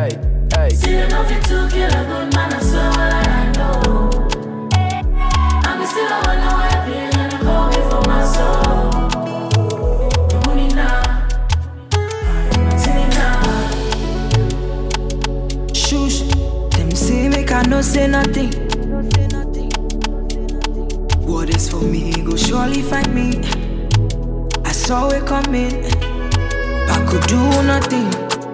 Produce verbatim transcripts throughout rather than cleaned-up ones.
hey, hey. See enough you to kill a good man, I swear all I know. I'm still a one now happy and I'm coming for my soul. The money now, I'm telling now. Shush, them say make I no say nothing. What is for me, go surely find me. I saw it coming, I could do nothing.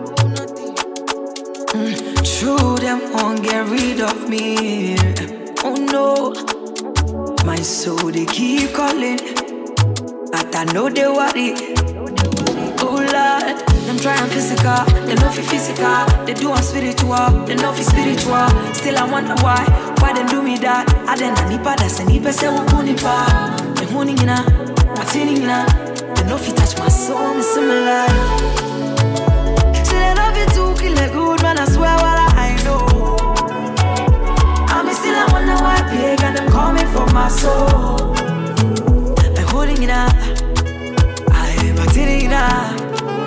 Mm, true, them won't get rid of me. Oh no, my soul they keep calling, but I know they worry. Oh Lord, them trying physical, they know fi physical. They do on spiritual, they know fi spiritual. Still I wonder why, why they do me that? I didn't need bad, that's any person who put it back. They honing in a, I'm feeling in a. They know fi touch my soul, me similar. See they know fi too kill a good man, I swear what I know. I'm still I wonder why big and them coming for my soul. They holding it up, I'm feeling it up.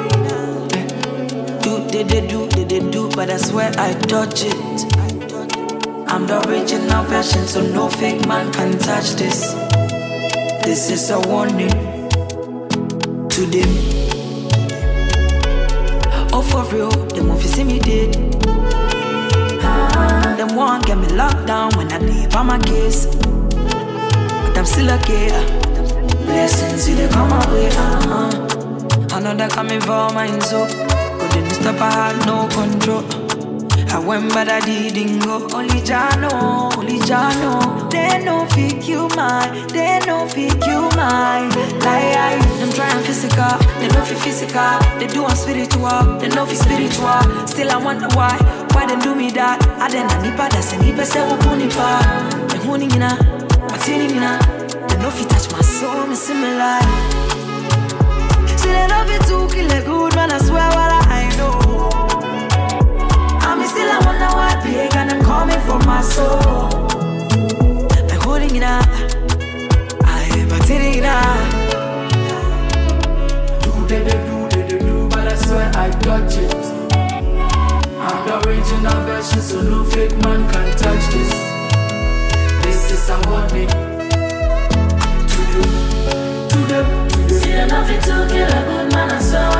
They, they do, they, they do, but I swear I dodge it. I'm the original version, so no fake man can touch this. This is a warning to them. Oh for real, them won't see me dead. Them won't get me locked down when I leave on my case. But I'm still okay. Blessings, see they come my way. Uh-huh. I know they're coming for mine, so didn't stop, I had no control. I went but I didn't go. Only Jah know, only Jah know. They no fit you mine, they no fit you mine. Lie, them trying physical, they no fit physical. They do on spiritual, they no fit spiritual. Still I wonder why, why they do me that? I didn't need bad, that's any person who put it back. They honing in a, I'm feeling in a. They no fit touch my soul, me similar. See they love it too, kill a good man, I swear what I know. I'm still I wonder why big and I'm coming for my soul. By holding it up, I'm attaining it up. Do they, they do, they, they do, but I swear I dodge it. I'm the original version, so no fake man can touch this. This is a warning to them, to them. See enough you to kill a good man, I swear